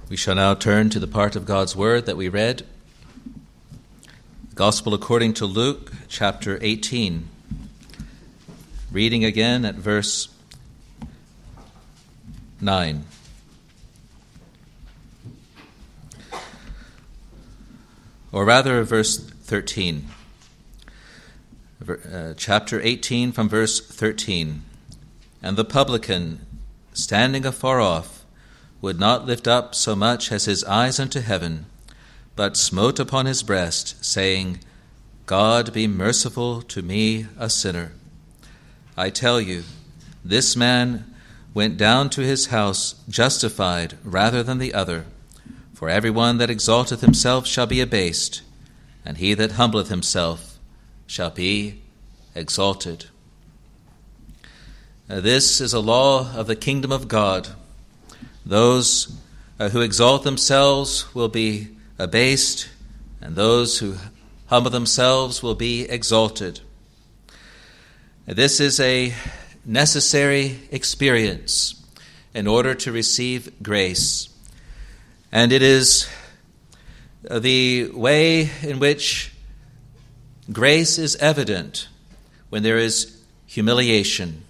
We shall now turn to the part of God's Word that we read. The Gospel according to Luke, chapter 18. Reading again at verse 9. Or rather, verse 13. Chapter 18 from verse 13. And the publican, standing afar off, would not lift up so much as his eyes unto heaven, but smote upon his breast, saying, God be merciful to me, a sinner. I tell you, this man went down to his house justified rather than the other. For every one that exalteth himself shall be abased, and he that humbleth himself shall be exalted. This is a law of the kingdom of God. Those who exalt themselves will be abased, and those who humble themselves will be exalted. This is a necessary experience in order to receive grace, and it is the way in which grace is evident when there is humiliation.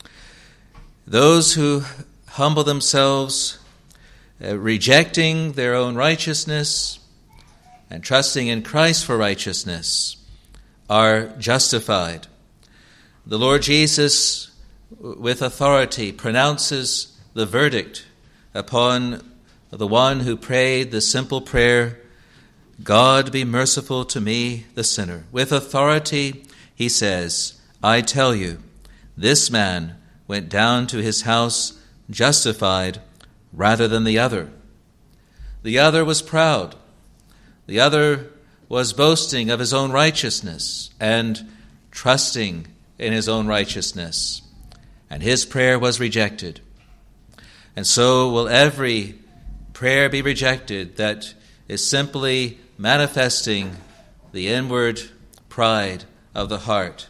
Those who humble themselves, rejecting their own righteousness and trusting in Christ for righteousness, are justified. The Lord Jesus, with authority, pronounces the verdict upon the one who prayed the simple prayer, God be merciful to me, the sinner. With authority, he says, I tell you, this man went down to his house justified rather than the other. The other was proud. The other was boasting of his own righteousness and trusting in his own righteousness. And his prayer was rejected. And so will every prayer be rejected that is simply manifesting the inward pride of the heart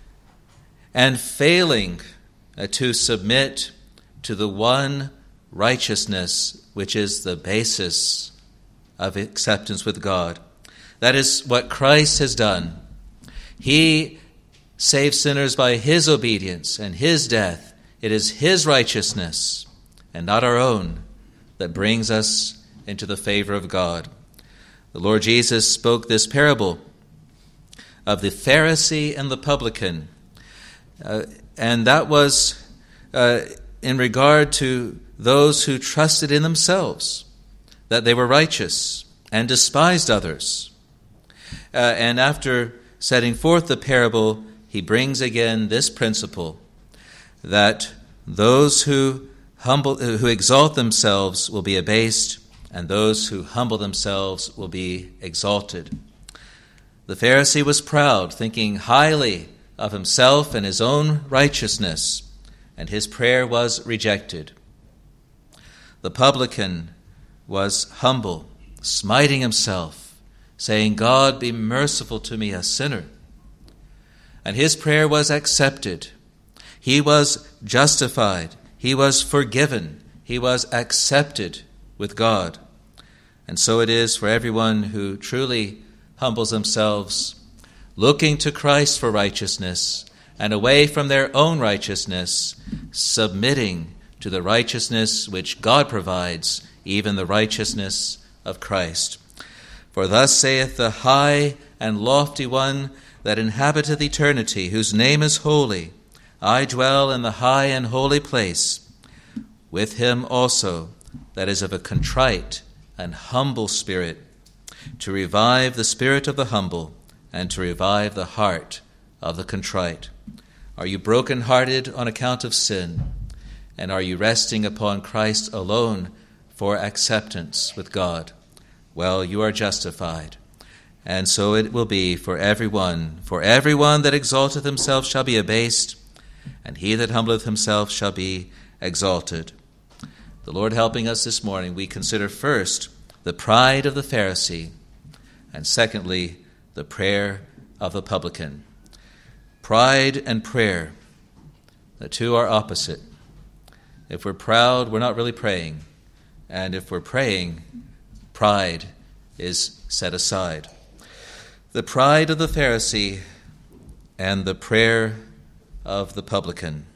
and failing to submit to the one righteousness which is the basis of acceptance with God. That is what Christ has done. He saved sinners by his obedience and his death. It is his righteousness and not our own that brings us into the favor of God. The Lord Jesus spoke this parable of the Pharisee and the publican, and that was in regard to those who trusted in themselves, that they were righteous and despised others. And after setting forth the parable, he brings again this principle, that those who exalt themselves will be abased, and those who humble themselves will be exalted. The Pharisee was proud, thinking highly of himself and his own righteousness, and his prayer was rejected. The publican was humble, smiting himself, saying, God be merciful to me, a sinner. And his prayer was accepted. He was justified. He was forgiven. He was accepted with God. And so it is for everyone who truly humbles themselves, looking to Christ for righteousness, and away from their own righteousness, submitting to the righteousness which God provides, even the righteousness of Christ. For thus saith the high and lofty one that inhabiteth eternity, whose name is holy, I dwell in the high and holy place, with him also that is of a contrite and humble spirit, to revive the spirit of the humble, and to revive the heart of the contrite. Are you broken-hearted on account of sin? And are you resting upon Christ alone for acceptance with God? Well, you are justified. And so it will be for everyone. For everyone that exalteth himself shall be abased, and he that humbleth himself shall be exalted. The Lord helping us this morning, we consider first the pride of the Pharisee, and secondly, the prayer of the publican. Pride and prayer, the two are opposite. If we're proud, we're not really praying. and if we're praying, pride is set aside. The pride of the Pharisee and the prayer of the publican.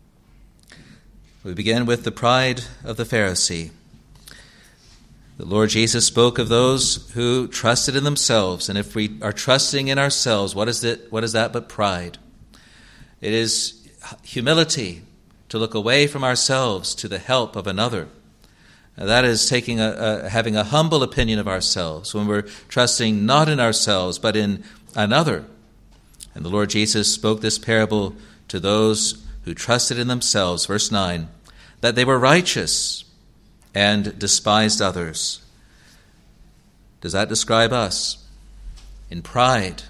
We begin with the pride of the Pharisee. The Lord Jesus spoke of those who trusted in themselves, and if we are trusting in ourselves, what is that but pride? It is humility to look away from ourselves to the help of another. That is having a humble opinion of ourselves when we're trusting not in ourselves but in another. And the Lord Jesus spoke this parable to those who trusted in themselves, verse 9, that they were righteous and despised others. Does that describe us? In pride,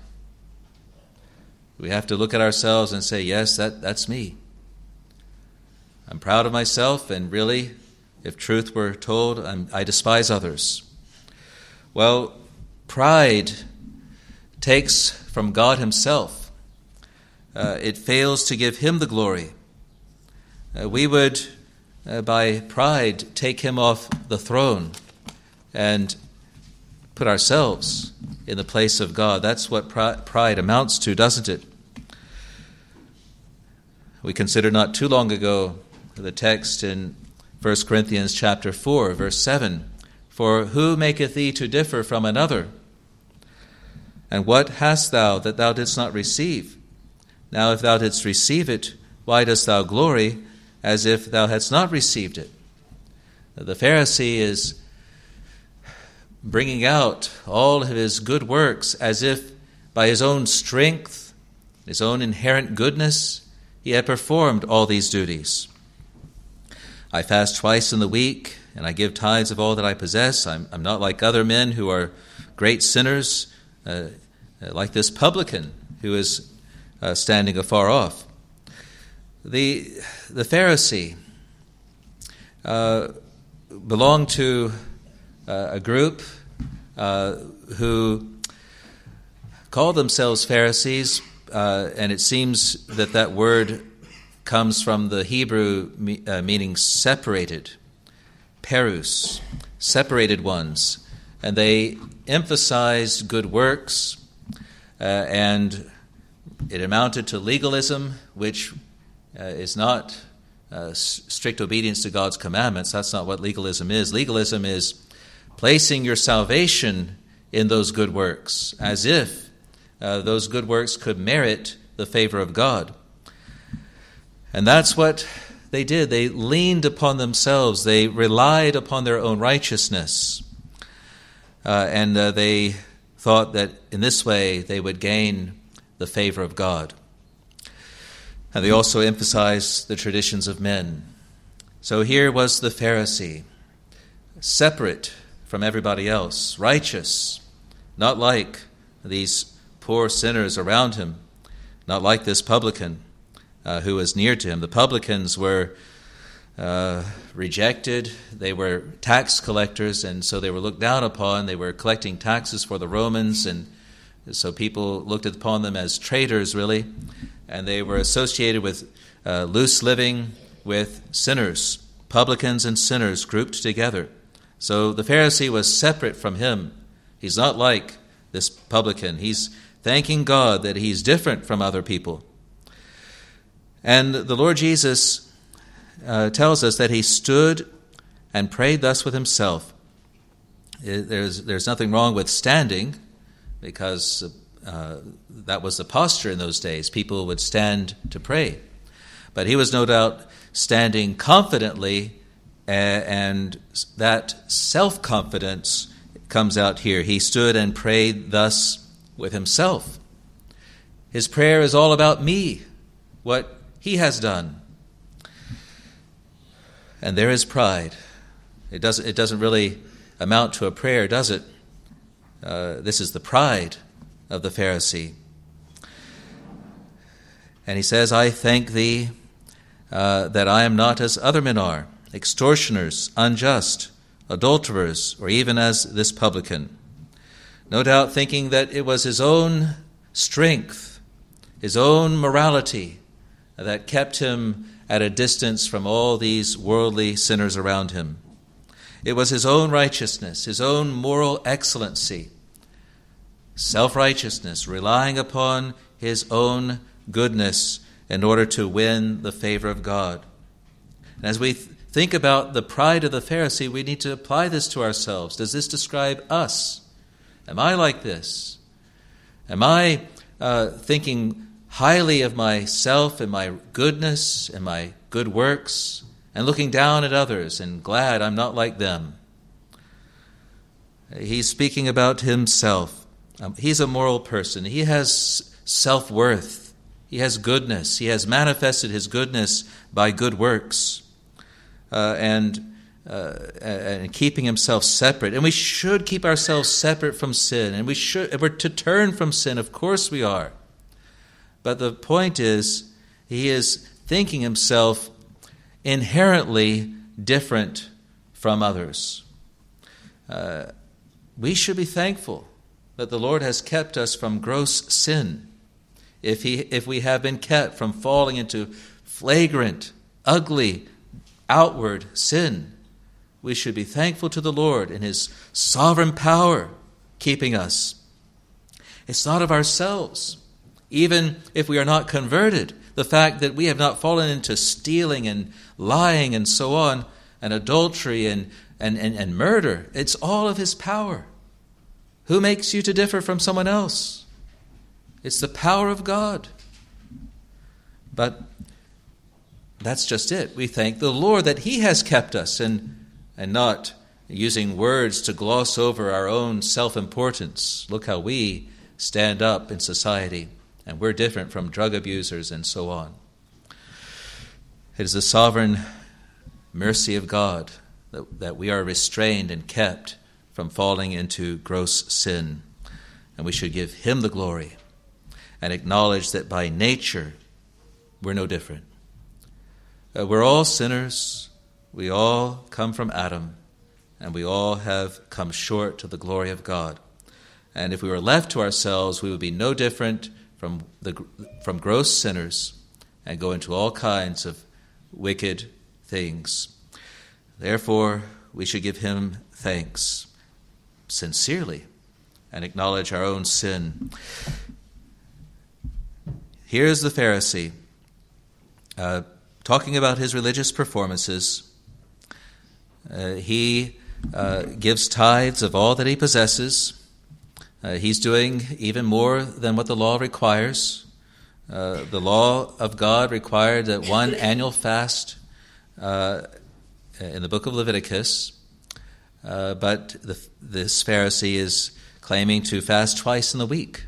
we have to look at ourselves and say, yes, that's me. I'm proud of myself, and really, if truth were told, I despise others. Well, pride takes from God himself. It fails to give him the glory. We would, by pride, take him off the throne and put ourselves in the place of God. That's what pride amounts to, doesn't it? We considered not too long ago the text in 1 Corinthians chapter 4, verse 7. For who maketh thee to differ from another? And what hast thou that thou didst not receive? Now if thou didst receive it, why dost thou glory as if thou hadst not received it? The Pharisee is bringing out all of his good works as if by his own strength, his own inherent goodness, he had performed all these duties. I fast twice in the week, and I give tithes of all that I possess. I'm not like other men who are great sinners, like this publican who is standing afar off. The Pharisee belonged to a group who called themselves Pharisees, and it seems that word comes from the Hebrew meaning separated, perus, separated ones, and they emphasized good works, and it amounted to legalism, which is not strict obedience to God's commandments. That's not what legalism is. Legalism is placing your salvation in those good works, as if those good works could merit the favor of God. And that's what they did. They leaned upon themselves. They relied upon their own righteousness. And they thought that in this way they would gain the favor of God. And they also emphasized the traditions of men. So here was the Pharisee, separate from everybody else, righteous, not like these poor sinners around him, not like this publican who was near to him. The publicans were rejected. They were tax collectors, and so they were looked down upon. They were collecting taxes for the Romans, and so people looked upon them as traitors, really. And they were associated with loose living with sinners, publicans and sinners grouped together. So the Pharisee was separate from him. He's not like this publican. He's thanking God that he's different from other people. And the Lord Jesus tells us that he stood and prayed thus with himself. There's nothing wrong with standing, because that was the posture in those days. People would stand to pray. But he was no doubt standing confidently, and that self-confidence comes out here. He stood and prayed thus with himself. His prayer is all about me, what he has done. And there is pride. It doesn't really amount to a prayer, does it? This is the pride of the Pharisee. And he says, I thank thee that I am not as other men are, extortioners, unjust, adulterers, or even as this publican. No doubt thinking that it was his own strength, his own morality, that kept him at a distance from all these worldly sinners around him. It was his own righteousness, his own moral excellency, self-righteousness, relying upon his own goodness in order to win the favor of God. And as we think about the pride of the Pharisee, we need to apply this to ourselves. Does this describe us? Am I like this? Am I thinking highly of myself and my goodness and my good works and looking down at others and glad I'm not like them? He's speaking about himself. He's a moral person. He has self-worth. He has goodness. He has manifested his goodness by good works and keeping himself separate. And we should keep ourselves separate from sin. And we're to turn from sin. Of course we are. But the point is, he is thinking himself inherently different from others. We should be thankful that the Lord has kept us from gross sin. If we have been kept from falling into flagrant, ugly, outward sin, we should be thankful to the Lord in his sovereign power keeping us. It's not of ourselves. Even if we are not converted, the fact that we have not fallen into stealing and lying and so on, and adultery and murder, it's all of his power. Who makes you to differ from someone else? It's the power of God. But that's just it. We thank the Lord that he has kept us and not using words to gloss over our own self-importance. Look how we stand up in society, and we're different from drug abusers and so on. It is the sovereign mercy of God that we are restrained and kept from falling into gross sin. And we should give him the glory and acknowledge that by nature we're no different. We're all sinners. We all come from Adam, and we all have come short to the glory of God. And if we were left to ourselves, we would be no different from gross sinners and go into all kinds of wicked things. Therefore, we should give him thanks sincerely and acknowledge our own sin. Here's the Pharisee talking about his religious performances. He gives tithes of all that he possesses. He's doing even more than what the law requires. The law of God required that one annual fast in the book of Leviticus, but this Pharisee is claiming to fast twice in the week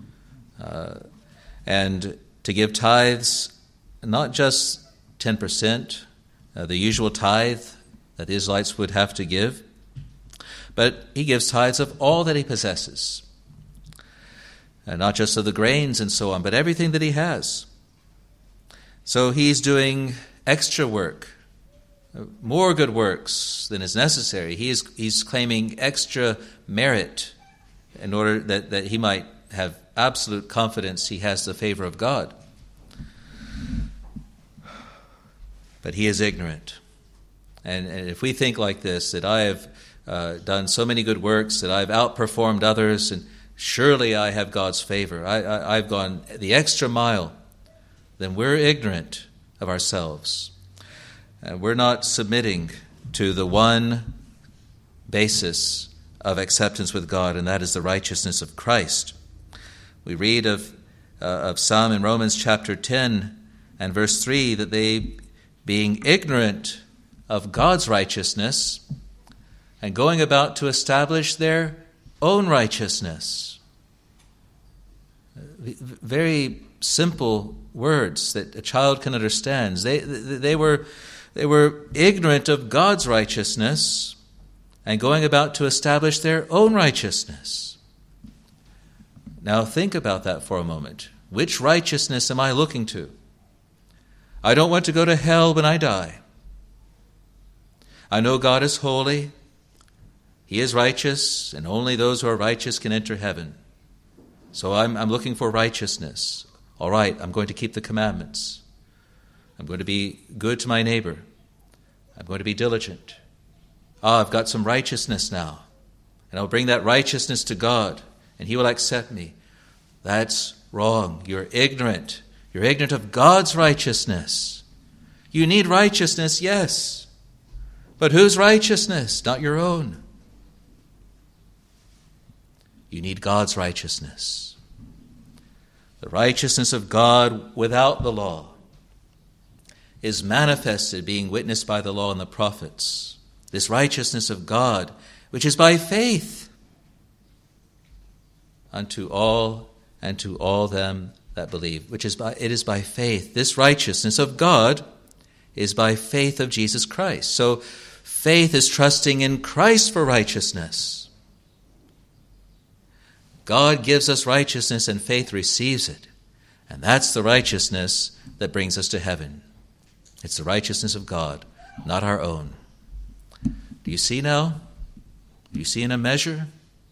and to give tithes, not just 10%, the usual tithe that the Israelites would have to give, but he gives tithes of all that he possesses, not just of the grains and so on, but everything that he has. So he's doing extra work, more good works than is necessary. He's claiming extra merit in order that he might have absolute confidence he has the favor of God. But he is ignorant. And if we think like this, that I have done so many good works, that I've outperformed others, and surely I have God's favor, I've gone the extra mile, then we're ignorant of ourselves. We're not submitting to the one basis of acceptance with God, and that is the righteousness of Christ. We read of some in Romans chapter 10 and verse 3 that they, being ignorant of God's righteousness and going about to establish their own righteousness. Very simple words that a child can understand. They were ignorant of God's righteousness and going about to establish their own righteousness. Now think about that for a moment. Which righteousness am I looking to? I don't want to go to hell when I die. I know God is holy. He is righteous, and only those who are righteous can enter heaven. So I'm looking for righteousness. All right, I'm going to keep the commandments. I'm going to be good to my neighbor. I'm going to be diligent. I've got some righteousness now, and I'll bring that righteousness to God, and he will accept me. That's wrong. You're ignorant. You're ignorant of God's righteousness. You need righteousness, yes. But whose righteousness? Not your own. You need God's righteousness. The righteousness of God without the law is manifested, being witnessed by the law and the prophets. This righteousness of God, which is by faith unto all and to all them that believe, it is by faith. This righteousness of God is by faith of Jesus Christ. So faith is trusting in Christ for righteousness. God gives us righteousness and faith receives it. And that's the righteousness that brings us to heaven. It's the righteousness of God, not our own. Do you see now? Do you see in a measure?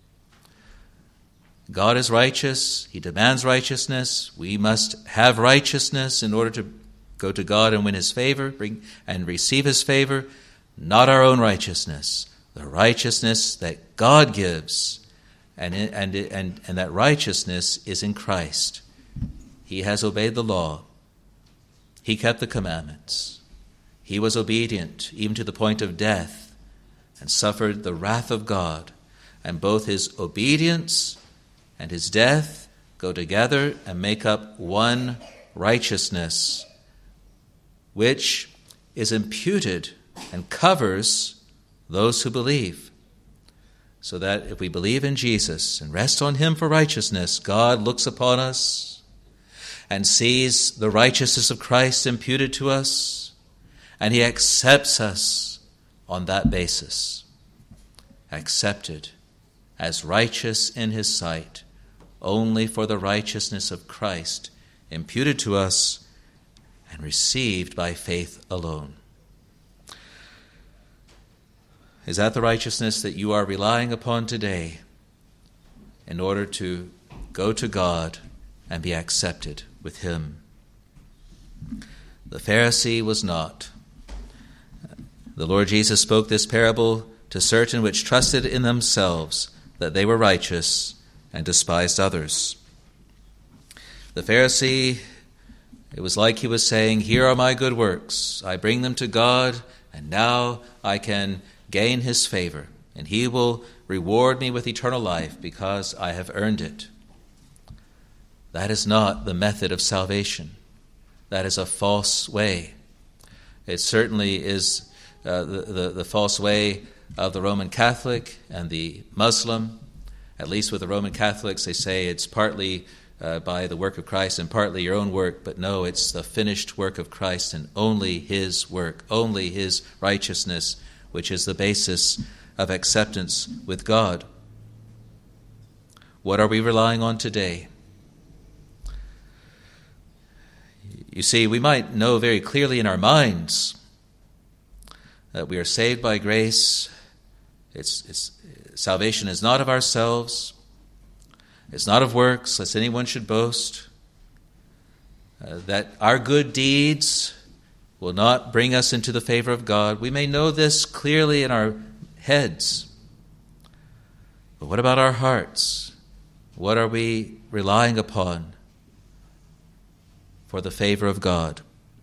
God is righteous. He demands righteousness. We must have righteousness in order to go to God and win his favor, and receive his favor, not our own righteousness, the righteousness that God gives, and that righteousness is in Christ. He has obeyed the law. He kept the commandments. He was obedient even to the point of death and suffered the wrath of God. And both his obedience and his death go together and make up one righteousness, which is imputed and covers those who believe. So that if we believe in Jesus and rest on him for righteousness, God looks upon us and sees the righteousness of Christ imputed to us, and he accepts us on that basis, accepted as righteous in his sight only for the righteousness of Christ imputed to us and received by faith alone. Is that the righteousness that you are relying upon today in order to go to God and be accepted with him? The Pharisee was not. The Lord Jesus spoke this parable to certain which trusted in themselves that they were righteous and despised others. The Pharisee, it was like he was saying, here are my good works. I bring them to God, and now I can gain his favor, and he will reward me with eternal life because I have earned it. That is not the method of salvation. That is a false way. It certainly is the false way of the Roman Catholic and the Muslim. At least with the Roman Catholics, they say it's partly by the work of Christ and partly your own work, but no, it's the finished work of Christ and only his work, only his righteousness, which is the basis of acceptance with God. What are we relying on today? You see, we might know very clearly in our minds that we are saved by grace. Salvation is not of ourselves. It's not of works, lest anyone should boast. That our good deeds will not bring us into the favor of God. We may know this clearly in our heads. But what about our hearts? What are we relying upon for the favor of God?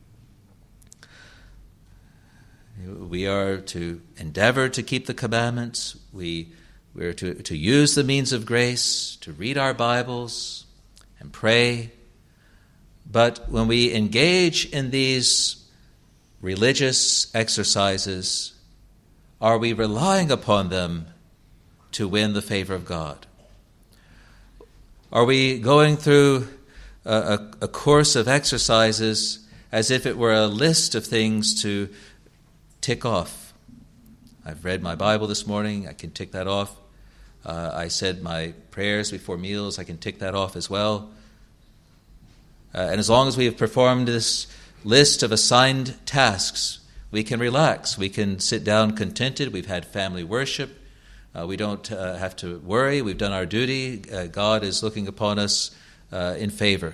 We are to endeavor to keep the commandments. We are to use the means of grace, to read our Bibles and pray. But when we engage in these religious exercises, are we relying upon them to win the favor of God? Are we going through a course of exercises as if it were a list of things to tick off? I've read my Bible this morning, I can tick that off. I said my prayers before meals, I can tick that off as well. And as long as we have performed this list of assigned tasks, we can relax. We can sit down contented. We've had family worship. We don't have to worry. We've done our duty. God is looking upon us in favor.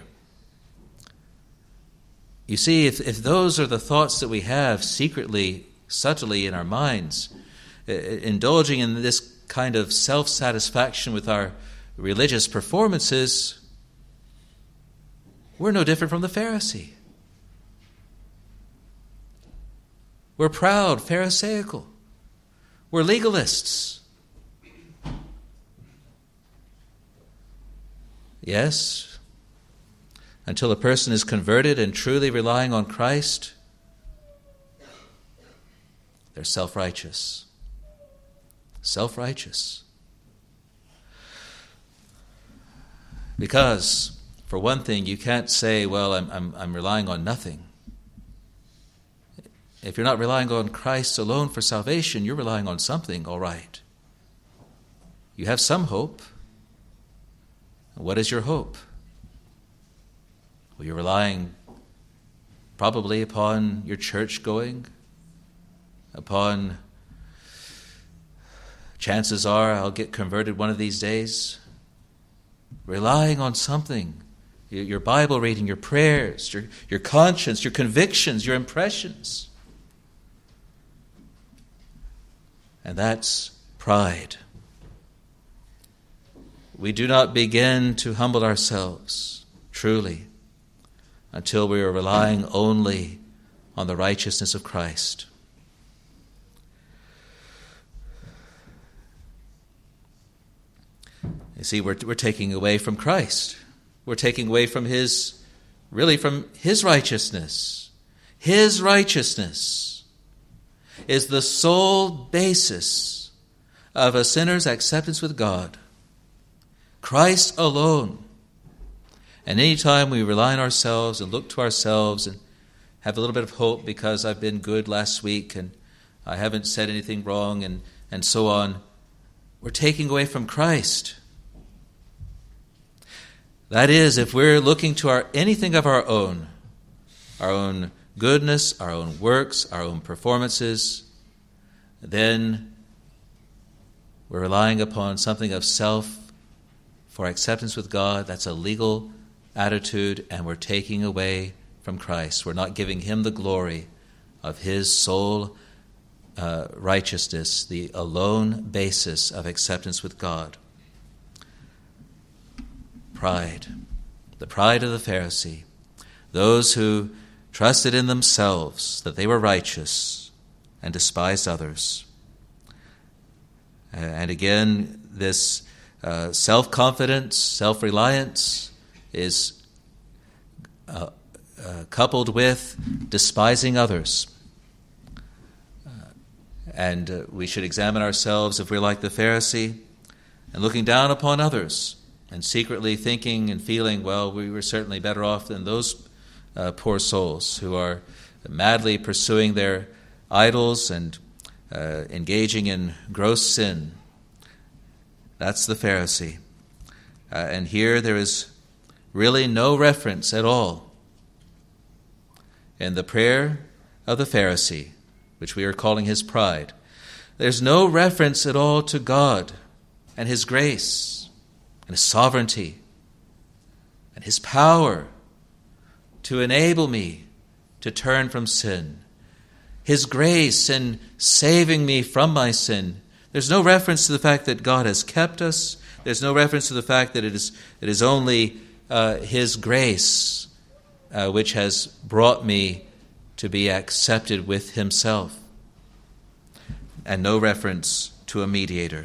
You see, if those are the thoughts that we have secretly, subtly in our minds, indulging in this kind of self-satisfaction with our religious performances, we're no different from the Pharisee. We're proud, pharisaical. We're legalists. Yes, until a person is converted and truly relying on Christ, they're self-righteous. Self-righteous. Because, for one thing, you can't say, well, I'm relying on nothing. If you're not relying on Christ alone for salvation, you're relying on something, all right. You have some hope. What is your hope? Well, you're relying probably upon your church going, upon chances are I'll get converted one of these days. Relying on something, your Bible reading, your prayers, your conscience, your convictions, your impressions. And that's pride. We do not begin to humble ourselves, truly, until we are relying only on the righteousness of Christ. You see, we're taking away from Christ. We're taking away from His righteousness. His righteousness is the sole basis of a sinner's acceptance with God. Christ alone. And any time we rely on ourselves and look to ourselves and have a little bit of hope because I've been good last week and I haven't said anything wrong and so on, we're taking away from Christ. That is, if we're looking to anything of our own goodness, our own works, our own performances, then we're relying upon something of self for acceptance with God. That's a legal attitude, and we're taking away from Christ. We're not giving Him the glory of His sole righteousness, the alone basis of acceptance with God. Pride, the pride of the Pharisee, those who trusted in themselves that they were righteous and despised others. And again, this self-confidence, self-reliance is coupled with despising others. And we should examine ourselves if we're like the Pharisee and looking down upon others and secretly thinking and feeling, well, we were certainly better off than those poor souls who are madly pursuing their idols and engaging in gross sin. That's the Pharisee. And here there is really no reference at all in the prayer of the Pharisee, which we are calling his pride. There's no reference at all to God and His grace and His sovereignty and His power to enable me to turn from sin. His grace in saving me from my sin. There's no reference to the fact that God has kept us. There's no reference to the fact that it is only His grace which has brought me to be accepted with Himself. And no reference to a mediator.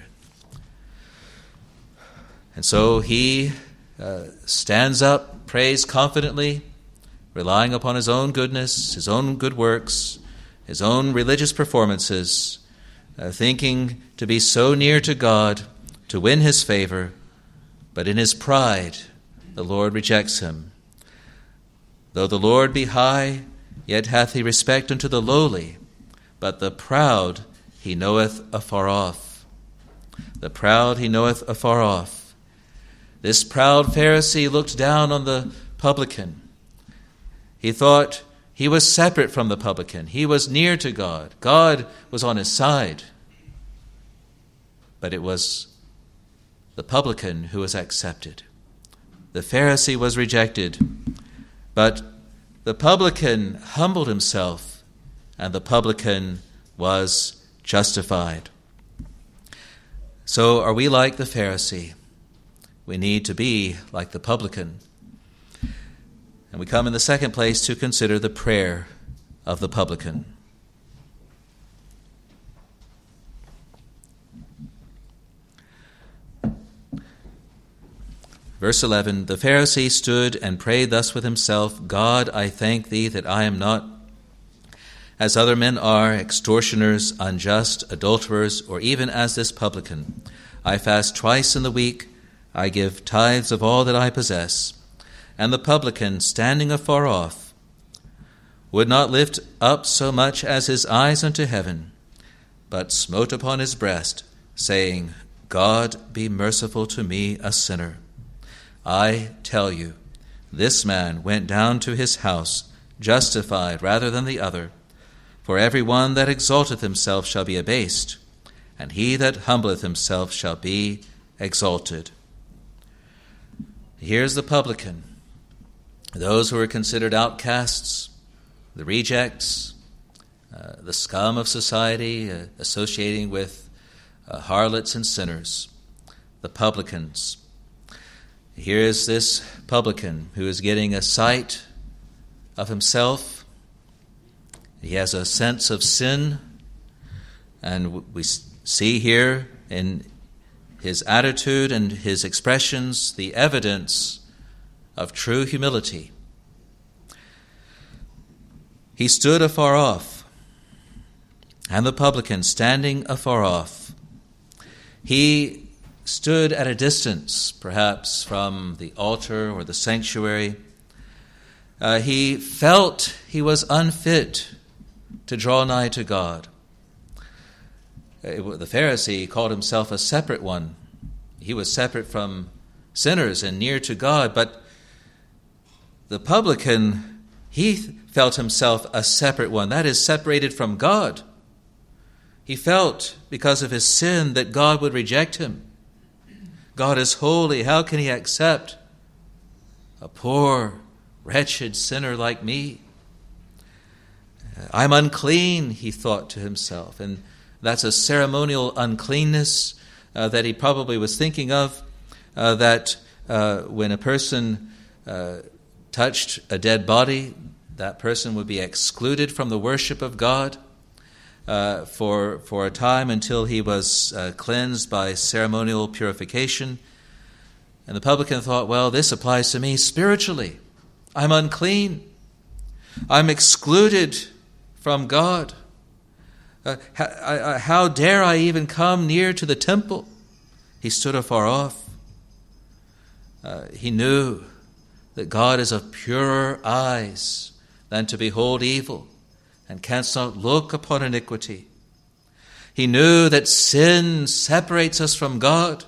And so he stands up, prays confidently, relying upon his own goodness, his own good works, his own religious performances, thinking to be so near to God, to win His favor, but in his pride the Lord rejects him. Though the Lord be high, yet hath He respect unto the lowly, but the proud He knoweth afar off. The proud He knoweth afar off. This proud Pharisee looked down on the publican. He thought he was separate from the publican. He was near to God. God was on his side. But it was the publican who was accepted. The Pharisee was rejected. But the publican humbled himself, and the publican was justified. So are we like the Pharisee? We need to be like the publican. And we come in the second place to consider the prayer of the publican. Verse 11, the Pharisee stood and prayed thus with himself, God, I thank thee that I am not as other men are, extortioners, unjust, adulterers, or even as this publican. I fast twice in the week, I give tithes of all that I possess. And the publican, standing afar off, would not lift up so much as his eyes unto heaven, but smote upon his breast, saying, God, be merciful to me, a sinner. I tell you, this man went down to his house justified rather than the other. For every one that exalteth himself shall be abased, and he that humbleth himself shall be exalted. Here's the publican, those who are considered outcasts, the rejects, the scum of society, associating with harlots and sinners, the publicans. Here is this publican who is getting a sight of himself. He has a sense of sin, and we see here in his attitude and his expressions the evidence of true humility. He stood afar off, and the publican standing afar off, he stood at a distance, perhaps from the altar or the sanctuary. He felt he was unfit to draw nigh to God. The Pharisee called himself a separate one. He was separate from sinners and near to God, but the publican, he felt himself a separate one, that is, separated from God. He felt, because of his sin, that God would reject him. God is holy. How can he accept a poor, wretched sinner like me? I'm unclean, he thought to himself. And that's a ceremonial uncleanness that he probably was thinking of, that when a person touched a dead body, that person would be excluded from the worship of God for a time until he was cleansed by ceremonial purification. And the publican thought, well, this applies to me spiritually. I'm unclean. I'm excluded from God. How dare I even come near to the temple? He stood afar off. He knew that God is of purer eyes than to behold evil, and canst not look upon iniquity. He knew that sin separates us from God.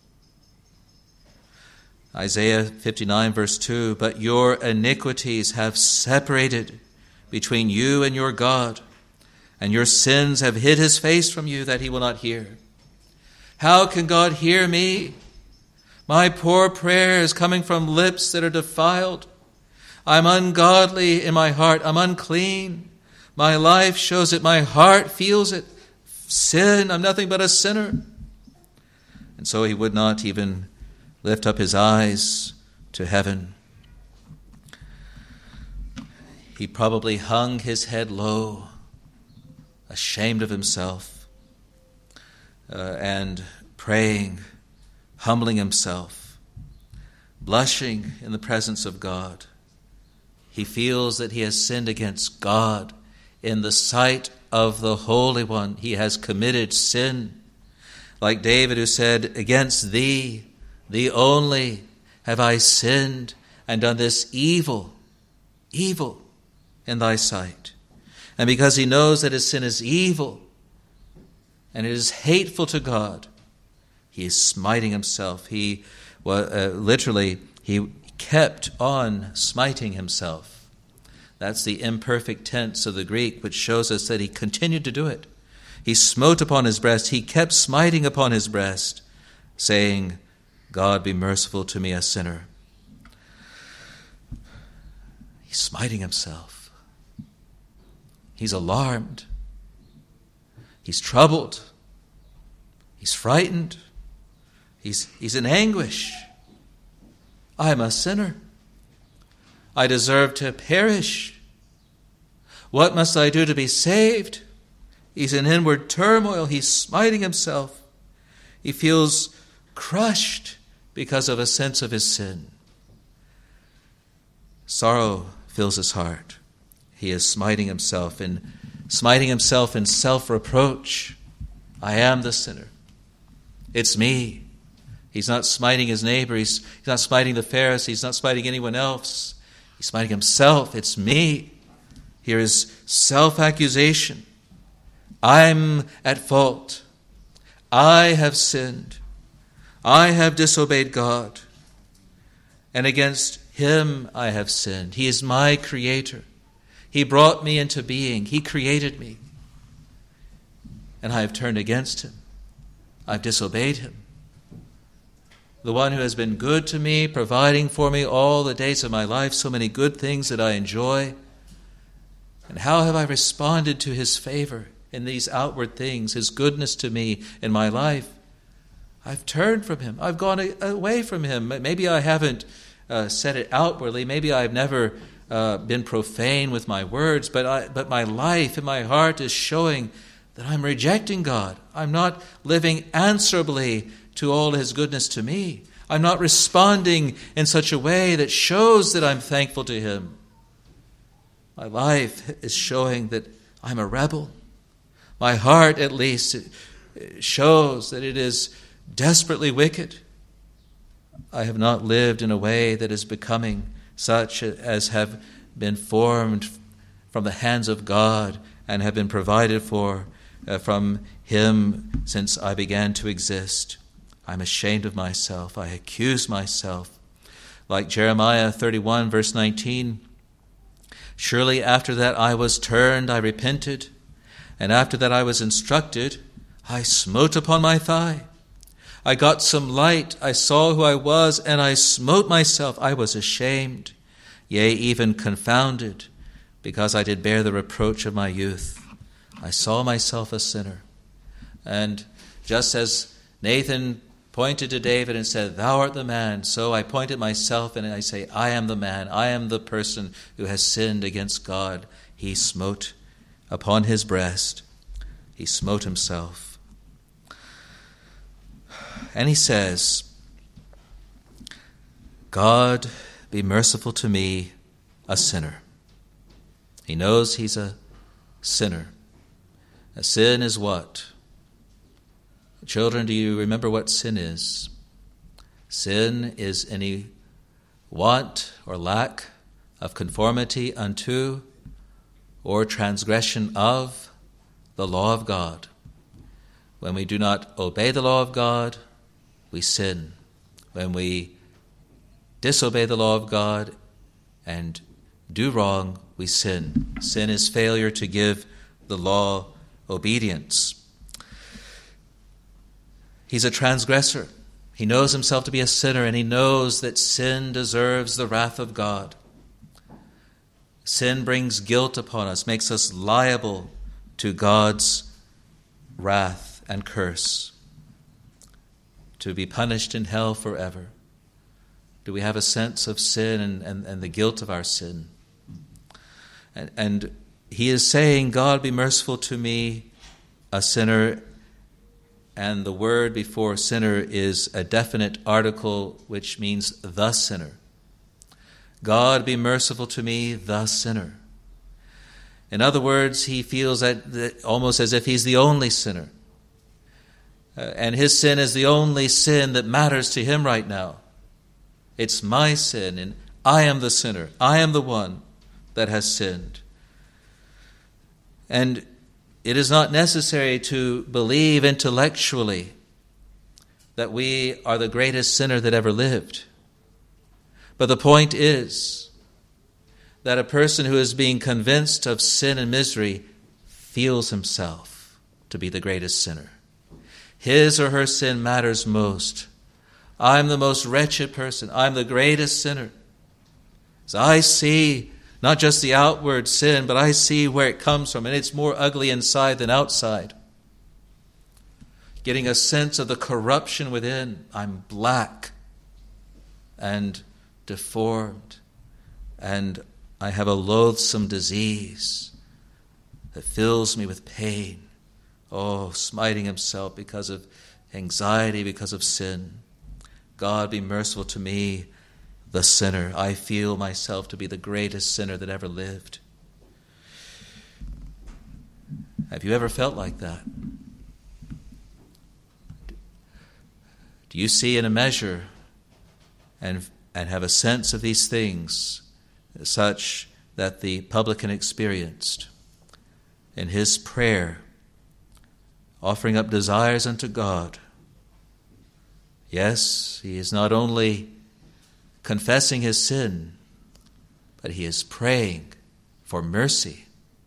Isaiah 59 verse 2, but your iniquities have separated between you and your God, and your sins have hid his face from you that he will not hear. How can God hear me? My poor prayer is coming from lips that are defiled. I'm ungodly in my heart. I'm unclean. My life shows it. My heart feels it. Sin. I'm nothing but a sinner. And so he would not even lift up his eyes to heaven. He probably hung his head low, ashamed of himself, and praying, humbling himself, blushing in the presence of God. He feels that he has sinned against God. In the sight of the Holy One, he has committed sin. Like David, who said, against thee, thee only, have I sinned and done this evil in thy sight. And because he knows that his sin is evil and it is hateful to God, he is smiting himself. He kept on smiting himself. That's the imperfect tense of the Greek, which shows us that he continued to do it. He smote upon his breast. He kept smiting upon his breast, saying, God, be merciful to me, a sinner. He's smiting himself. He's alarmed. He's troubled. He's frightened. He's in anguish. I'm a sinner. I deserve to perish. What must I do to be saved? He's in inward turmoil. He's smiting himself. He feels crushed because of a sense of his sin. Sorrow fills his heart. He is smiting himself in self-reproach. I am the sinner. It's me. He's not smiting his neighbor. He's not smiting the Pharisee. He's not smiting anyone else. He's smiting himself. It's me. Here is self-accusation. I'm at fault. I have sinned. I have disobeyed God. And against him I have sinned. He is my creator. He brought me into being. He created me. And I have turned against him. I've disobeyed him. The one who has been good to me, providing for me all the days of my life, so many good things that I enjoy. And how have I responded to his favor in these outward things, his goodness to me in my life? I've turned from him. I've gone away from him. Maybe I haven't said it outwardly. Maybe I've never been profane with my words, but my life and my heart is showing that I'm rejecting God. I'm not living answerably to all his goodness to me. I'm not responding in such a way that shows that I'm thankful to him. My life is showing that I'm a rebel. My heart, at least, shows that it is desperately wicked. I have not lived in a way that is becoming such as have been formed from the hands of God and have been provided for from him since I began to exist. I'm ashamed of myself. I accuse myself. Like Jeremiah 31, verse 19, surely after that I was turned, I repented, and after that I was instructed, I smote upon my thigh. I got some light, I saw who I was, and I smote myself. I was ashamed, yea, even confounded, because I did bear the reproach of my youth. I saw myself a sinner. And just as Nathan pointed to David and said, thou art the man, so I point at myself and I say, I am the man. I am the person who has sinned against God. He smote upon his breast. He smote himself. And he says, God, be merciful to me, a sinner. He knows he's a sinner. A sin is what? Children, do you remember what sin is? Sin is any want or lack of conformity unto or transgression of the law of God. When we do not obey the law of God, we sin. When we disobey the law of God and do wrong, we sin. Sin is failure to give the law obedience. He's a transgressor. He knows himself to be a sinner, and he knows that sin deserves the wrath of God. Sin brings guilt upon us, makes us liable to God's wrath and curse, to be punished in hell forever. Do we have a sense of sin and the guilt of our sin? And he is saying, God, be merciful to me, a sinner. And the word before sinner is a definite article, which means the sinner. God, be merciful to me, the sinner. In other words, he feels that almost as if he's the only sinner. And his sin is the only sin that matters to him right now. It's my sin, and I am the sinner. I am the one that has sinned. And it is not necessary to believe intellectually that we are the greatest sinner that ever lived. But the point is that a person who is being convinced of sin and misery feels himself to be the greatest sinner. His or her sin matters most. I'm the most wretched person. I'm the greatest sinner. So I see not just the outward sin, but I see where it comes from, and it's more ugly inside than outside. getting a sense of the corruption within. I'm black and deformed, and I have a loathsome disease that fills me with pain. Oh, smiting himself because of anxiety, because of sin. God, be merciful to me, the sinner. I feel myself to be the greatest sinner that ever lived. Have you ever felt like that? Do you see in a measure and have a sense of these things such that the publican experienced in his prayer, offering up desires unto God? Yes, he is not only confessing his sin, but he is praying for mercy.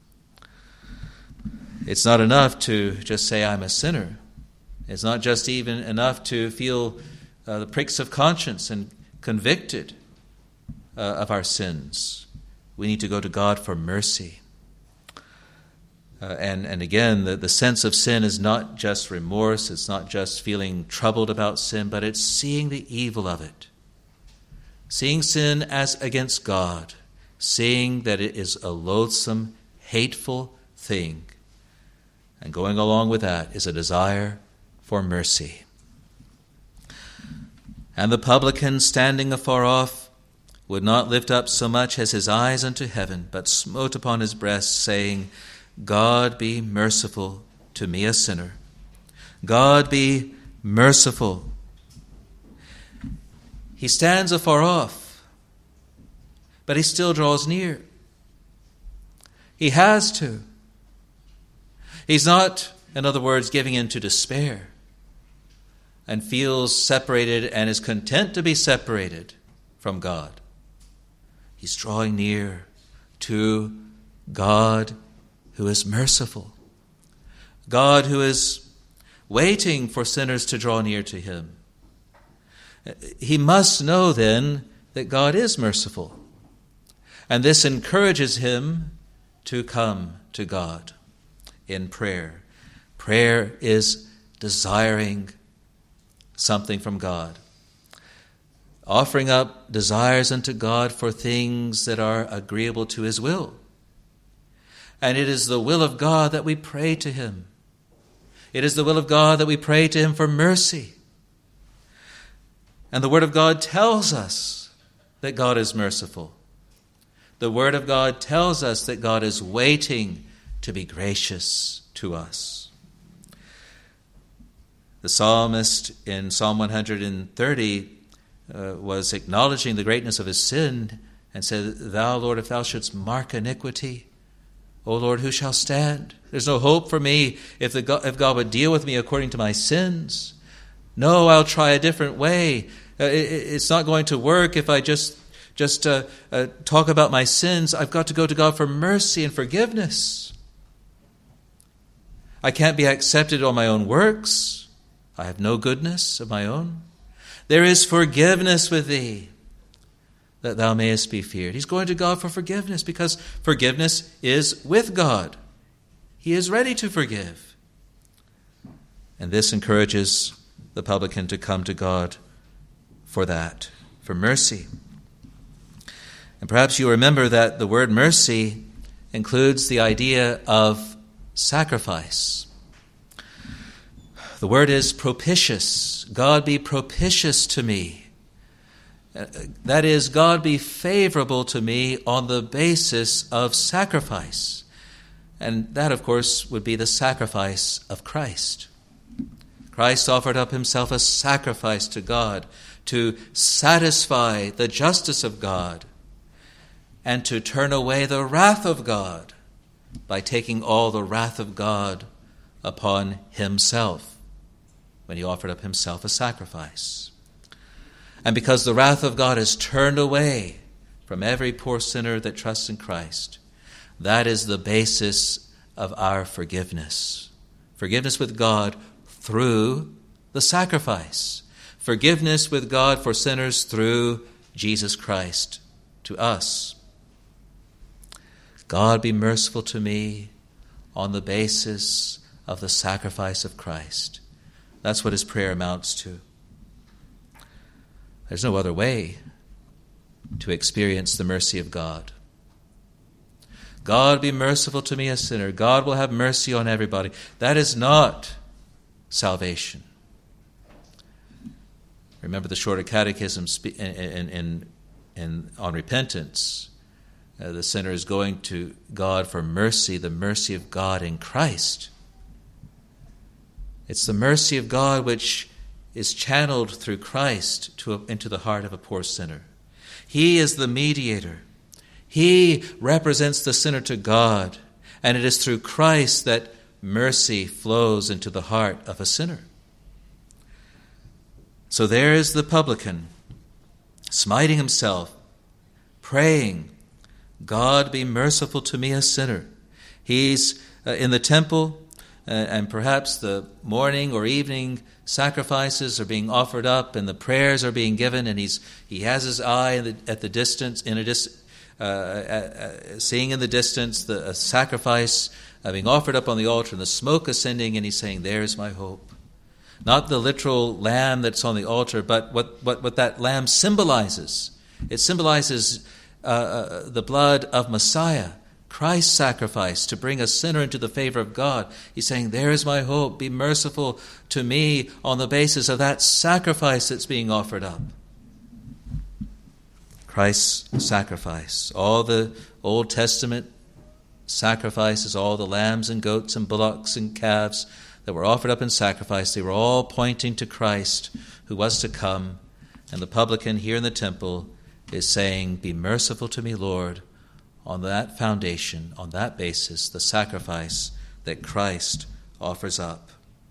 It's not enough to just say, I'm a sinner. It's not just even enough to feel the pricks of conscience and convicted of our sins. We need to go to God for mercy. And again, the sense of sin is not just remorse, it's not just feeling troubled about sin, but it's seeing the evil of it. Seeing sin as against God, seeing that it is a loathsome, hateful thing. And going along with that is a desire for mercy. And the publican, standing afar off, would not lift up so much as his eyes unto heaven, but smote upon his breast, saying, God be merciful to me, a sinner. God be merciful. He stands afar off, but he still draws near. He has to. He's not, in other words, giving in to despair and feels separated and is content to be separated from God. He's drawing near to God who is merciful, God who is waiting for sinners to draw near to him. He must know then that God is merciful, and this encourages him to come to God in prayer. Prayer is desiring something from God, offering up desires unto God for things that are agreeable to his will. And it is the will of God that we pray to him. It is the will of God that we pray to him for mercy. And the Word of God tells us that God is merciful. The Word of God tells us that God is waiting to be gracious to us. The psalmist in Psalm 130 was acknowledging the greatness of his sin and said, Thou, Lord, if thou shouldst mark iniquity, O Lord, who shall stand? There's no hope for me if God would deal with me according to my sins. No, I'll try a different way. It's not going to work if I just talk about my sins. I've got to go to God for mercy and forgiveness. I can't be accepted on my own works. I have no goodness of my own. There is forgiveness with thee, that thou mayest be feared. He's going to God for forgiveness because forgiveness is with God. He is ready to forgive. And this encourages the publican to come to God for that, for mercy. And perhaps you remember that the word mercy includes the idea of sacrifice. The word is propitious. God be propitious to me. That is, God be favorable to me on the basis of sacrifice. And that, of course, would be the sacrifice of Christ. Christ offered up himself a sacrifice to God to satisfy the justice of God and to turn away the wrath of God by taking all the wrath of God upon himself when he offered up himself a sacrifice. And because the wrath of God is turned away from every poor sinner that trusts in Christ, that is the basis of our forgiveness. Forgiveness with God through the sacrifice. Forgiveness with God for sinners through Jesus Christ to us. God be merciful to me on the basis of the sacrifice of Christ. That's what his prayer amounts to. There's no other way to experience the mercy of God. God, be merciful to me, a sinner. God will have mercy on everybody. That is not salvation. Remember the Shorter Catechism on repentance. The sinner is going to God for mercy, the mercy of God in Christ. It's the mercy of God which is channeled through Christ into the heart of a poor sinner. He is the mediator. He represents the sinner to God, and it is through Christ that mercy flows into the heart of a sinner. So there is the publican, smiting himself, praying, God, be merciful to me, a sinner. He's in the temple, and perhaps the morning or evening sacrifices are being offered up, and the prayers are being given, and he has his eye at the distance, seeing in the distance a sacrifice being offered up on the altar, and the smoke ascending, and he's saying, "There's my hope." Not the literal lamb that's on the altar, but what that lamb symbolizes. It symbolizes the blood of Messiah, Christ's sacrifice to bring a sinner into the favor of God. He's saying, "There is my hope. Be merciful to me on the basis of that sacrifice that's being offered up." Christ's sacrifice. All the Old Testament sacrifices, all the lambs and goats and bullocks and calves that were offered up in sacrifice, they were all pointing to Christ who was to come. And the publican here in the temple is saying, "Be merciful to me, Lord," on that foundation, on that basis, the sacrifice that Christ offers up.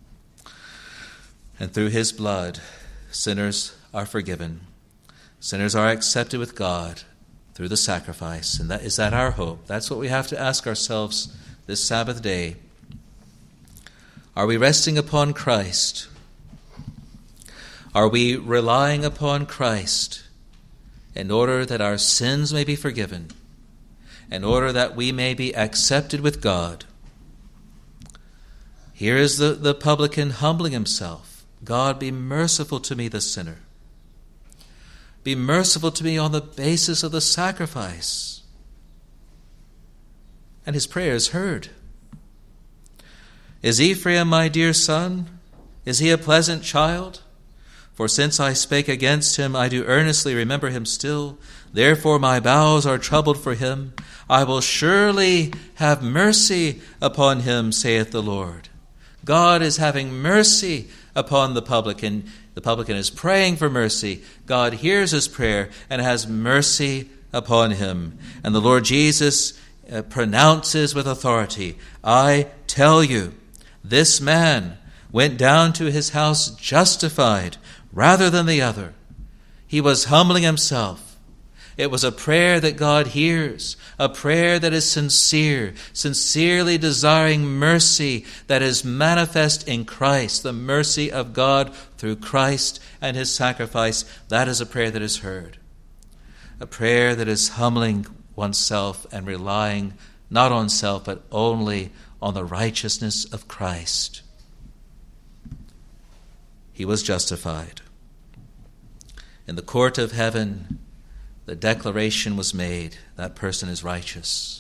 And through his blood, sinners are forgiven. Sinners are accepted with God through the sacrifice. And is that our hope? That's what we have to ask ourselves this Sabbath day. Are we resting upon Christ? Are we relying upon Christ in order that our sins may be forgiven, in order that we may be accepted with God? Here is the publican humbling himself. God, be merciful to me, the sinner. Be merciful to me on the basis of the sacrifice. And his prayer is heard. Is Ephraim my dear son? Is he a pleasant child? For since I spake against him, I do earnestly remember him still. Therefore my bowels are troubled for him. I will surely have mercy upon him, saith the Lord. God is having mercy upon the publican. The publican is praying for mercy. God hears his prayer and has mercy upon him. And the Lord Jesus pronounces with authority, "I tell you, this man went down to his house justified rather than the other." He was humbling himself. It was a prayer that God hears, a prayer that is sincere, sincerely desiring mercy that is manifest in Christ, the mercy of God through Christ and his sacrifice. That is a prayer that is heard. A prayer that is humbling oneself and relying not on self, but only on the righteousness of Christ. He was justified. In the court of heaven, the declaration was made, that person is righteous.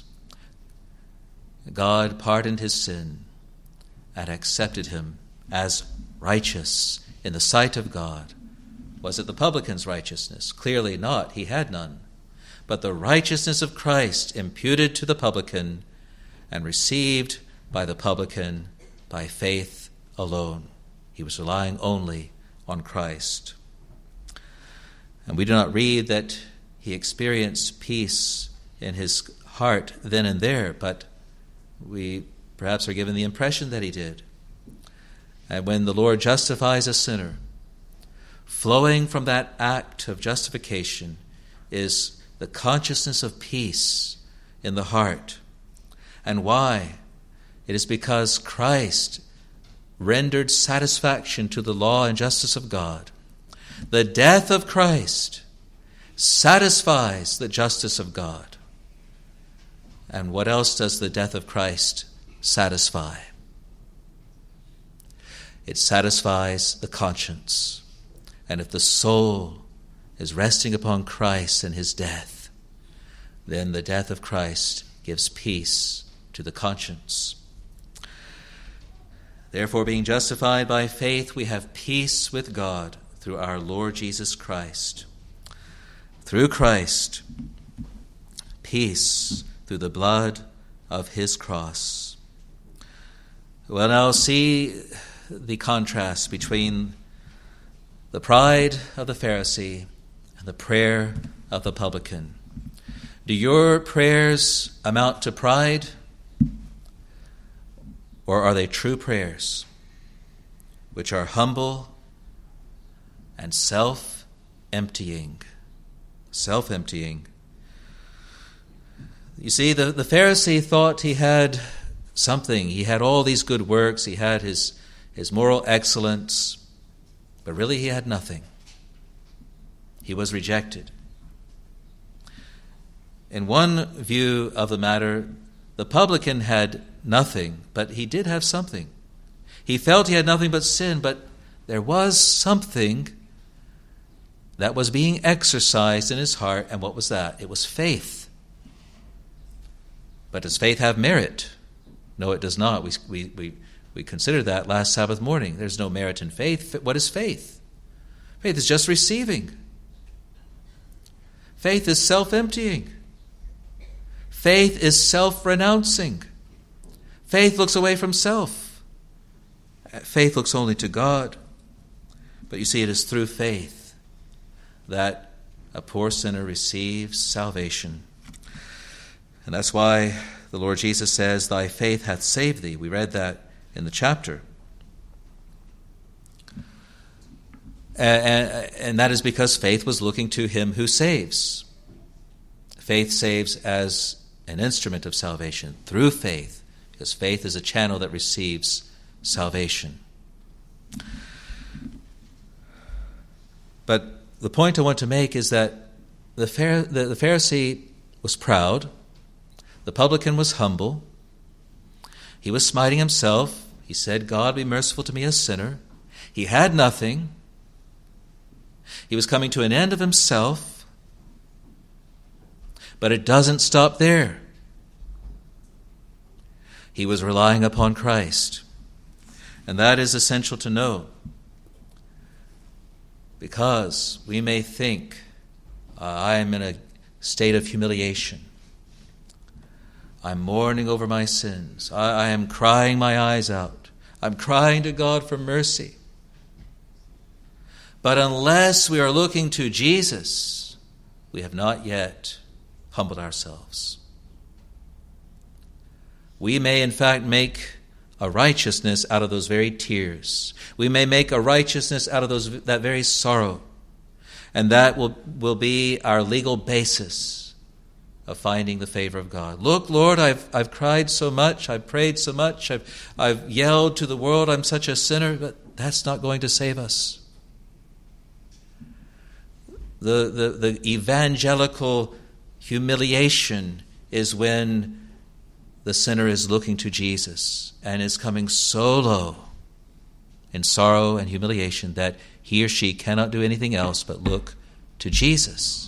God pardoned his sin and accepted him as righteous in the sight of God. Was it the publican's righteousness? Clearly not. He had none. But the righteousness of Christ imputed to the publican and received by the publican by faith alone. He was relying only on Christ. And we do not read that he experienced peace in his heart then and there, but we perhaps are given the impression that he did. And when the Lord justifies a sinner, flowing from that act of justification is the consciousness of peace in the heart. And why? It is because Christ rendered satisfaction to the law and justice of God. The death of Christ satisfies the justice of God. And what else does the death of Christ satisfy? it satisfies the conscience. And if the soul is resting upon Christ and his death, then the death of Christ gives peace to the conscience. Therefore, being justified by faith, we have peace with God through our Lord Jesus Christ. Through Christ, peace through the blood of his cross. Well, now see the contrast between the pride of the Pharisee and the prayer of the publican. Do your prayers amount to pride? Or are they true prayers, which are humble and self-emptying? Self-emptying. You see, the Pharisee thought he had something. He had all these good works. He had his moral excellence. But really he had nothing. He was rejected. In one view of the matter, the publican had nothing, but he did have something. He felt he had nothing but sin, but there was something that was being exercised in his heart, and what was that? It was faith. But does faith have merit? No, it does not. We considered that last Sabbath morning. There's no merit in faith. What is faith? Faith is just receiving. Faith is self-emptying. Faith is self-renouncing. Faith looks away from self. Faith looks only to God. But you see, it is through faith that a poor sinner receives salvation. And that's why the Lord Jesus says, "Thy faith hath saved thee." We read that in the chapter. And that is because faith was looking to him who saves. Faith saves as an instrument of salvation, through faith, because faith is a channel that receives salvation. But the point I want to make is that the Pharisee was proud, the publican was humble, he was smiting himself. He said, "God, be merciful to me, a sinner." He had nothing. He was coming to an end of himself. But it doesn't stop there. He was relying upon Christ. And that is essential to know. Because we may think, I am in a state of humiliation. I'm mourning over my sins. I am crying my eyes out. I'm crying to God for mercy. But unless we are looking to Jesus, we have not yet humbled ourselves. We may, in fact, make a righteousness out of those very tears. We may make a righteousness out of that very sorrow. And that will be our legal basis of finding the favor of God. Look, Lord, I've cried so much, I've prayed so much, I've yelled to the world, I'm such a sinner, but that's not going to save us. The evangelical humiliation is when the sinner is looking to Jesus and is coming so low in sorrow and humiliation that he or she cannot do anything else but look to Jesus.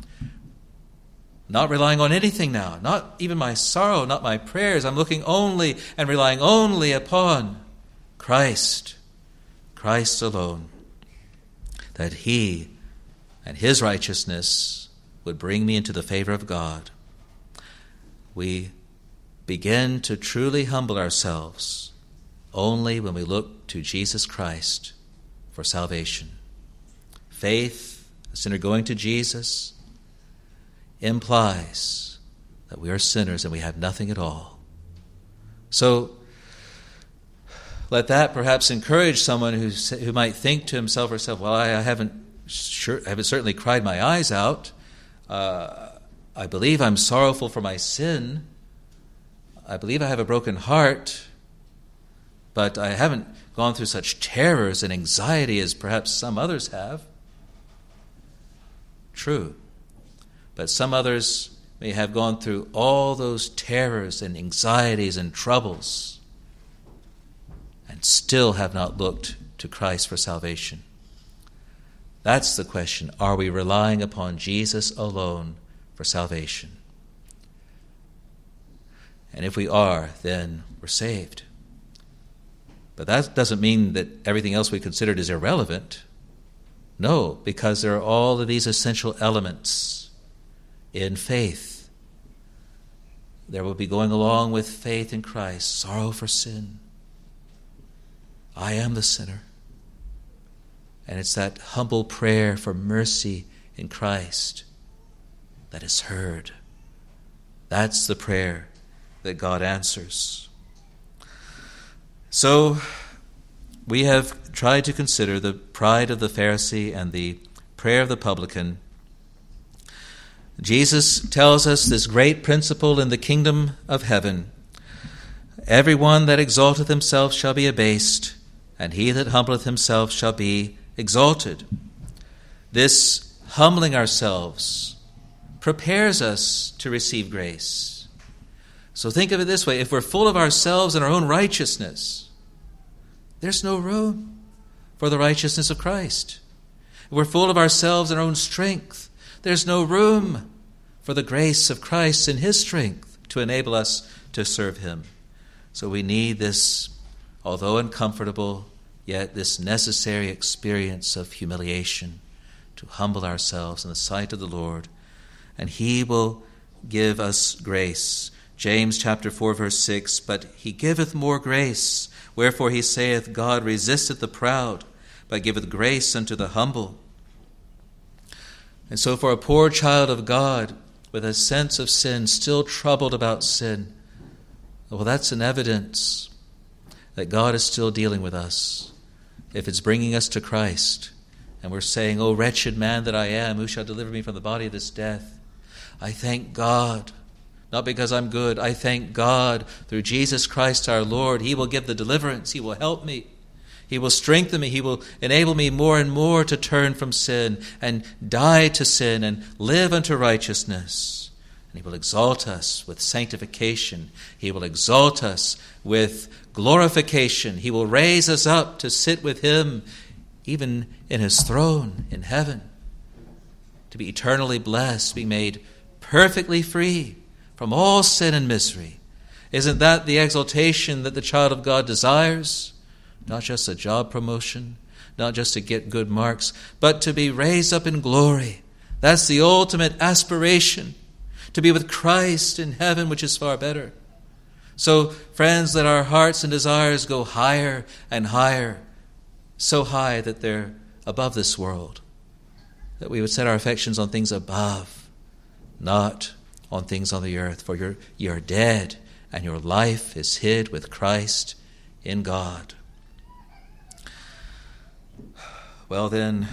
Not relying on anything now, not even my sorrow, not my prayers. I'm looking only and relying only upon Christ, Christ alone, that he and his righteousness would bring me into the favor of God. We begin to truly humble ourselves only when we look to Jesus Christ for salvation. Faith, a sinner going to Jesus, implies that we are sinners and we have nothing at all. So let that perhaps encourage someone who might think to himself or herself, well, I haven't certainly cried my eyes out. I believe I'm sorrowful for my sin. I believe I have a broken heart, but I haven't gone through such terrors and anxiety as perhaps some others have. True. But some others may have gone through all those terrors and anxieties and troubles and still have not looked to Christ for salvation? That's the question. Are we relying upon Jesus alone for salvation? And if we are, then we're saved. But that doesn't mean that everything else we considered is irrelevant. No, because there are all of these essential elements in faith. There will be going along with faith in Christ, sorrow for sin. I am the sinner. And it's that humble prayer for mercy in Christ that is heard. That's the prayer that God answers. So, we have tried to consider the pride of the Pharisee and the prayer of the publican. Jesus tells us this great principle in the kingdom of heaven. Everyone that exalteth himself shall be abased, and he that humbleth himself shall be exalted. This humbling ourselves prepares us to receive grace. So think of it this way. If we're full of ourselves and our own righteousness, there's no room for the righteousness of Christ. If we're full of ourselves and our own strength, there's no room for the grace of Christ and his strength to enable us to serve him. So we need this, although uncomfortable, yet this necessary experience of humiliation to humble ourselves in the sight of the Lord, and he will give us grace. James chapter 4, verse 6, but he giveth more grace. Wherefore he saith, God resisteth the proud, but giveth grace unto the humble. And so for a poor child of God, with a sense of sin, still troubled about sin, well, that's an evidence that God is still dealing with us. If it's bringing us to Christ, and we're saying, O wretched man that I am, who shall deliver me from the body of this death? I thank God. Not because I'm good. I thank God through Jesus Christ our Lord. He will give the deliverance. He will help me. He will strengthen me. He will enable me more and more to turn from sin and die to sin and live unto righteousness. And he will exalt us with sanctification. He will exalt us with glorification. He will raise us up to sit with him even in his throne in heaven, to be eternally blessed, be made perfectly free from all sin and misery. Isn't that the exaltation that the child of God desires? Not just a job promotion, not just to get good marks, but to be raised up in glory. That's the ultimate aspiration, to be with Christ in heaven, which is far better. So, friends, let our hearts and desires go higher and higher, so high that they're above this world, that we would set our affections on things above, not on things on the earth. For you're dead, and your life is hid with Christ in God. Well then,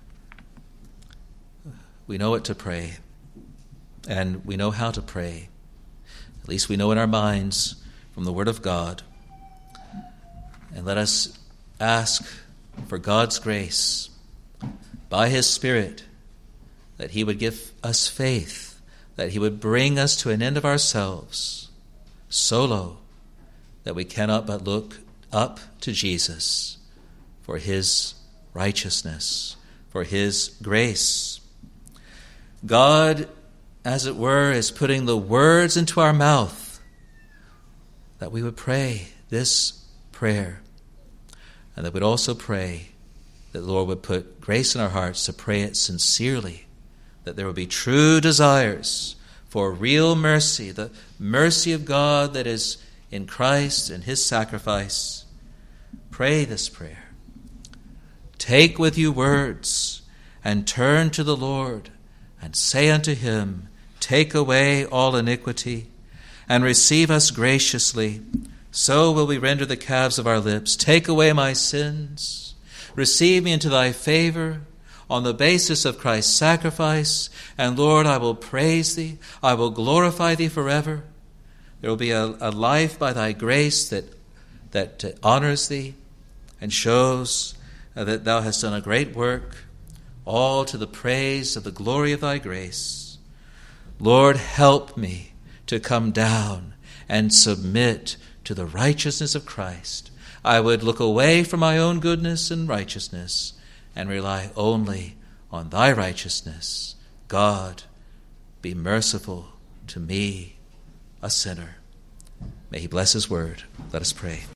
we know what to pray, and we know how to pray. At least we know in our minds from the Word of God. And let us ask for God's grace by his Spirit, that he would give us faith, that he would bring us to an end of ourselves so low that we cannot but look up to Jesus for his righteousness, for his grace. God, as it were, is putting the words into our mouth that we would pray this prayer, and that we'd also pray that the Lord would put grace in our hearts to pray it sincerely, that there would be true desires for real mercy, the mercy of God that is in Christ and his sacrifice. Pray this prayer. Take with you words and turn to the Lord and say unto him, take away all iniquity and receive us graciously. So will we render the calves of our lips. Take away my sins. Receive me into thy favor on the basis of Christ's sacrifice. And Lord, I will praise thee. I will glorify thee forever. There will be a life by thy grace that honors thee and shows that thou hast done a great work, all to the praise of the glory of thy grace. Lord, help me to come down and submit to the righteousness of Christ. I would look away from my own goodness and righteousness and rely only on thy righteousness. God, be merciful to me, a sinner. May he bless his word. Let us pray.